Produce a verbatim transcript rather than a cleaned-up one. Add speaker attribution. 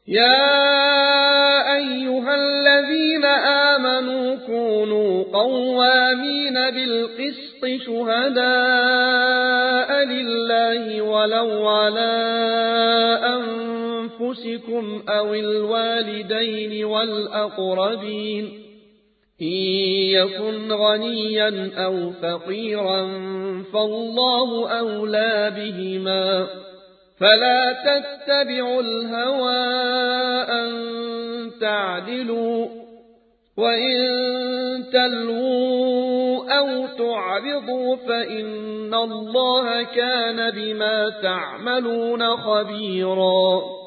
Speaker 1: يا أيها الذين آمنوا كونوا قوامين بالقسط شهداء لله ولو على أنفسكم أو الوالدين والأقربين إن يكن غنيا أو فقيرا فالله أولى بهما فلا تتبعوا الهوى أن تعدلوا وإن تلووا أو تعرضوا فإن الله كان بما تعملون خبيرا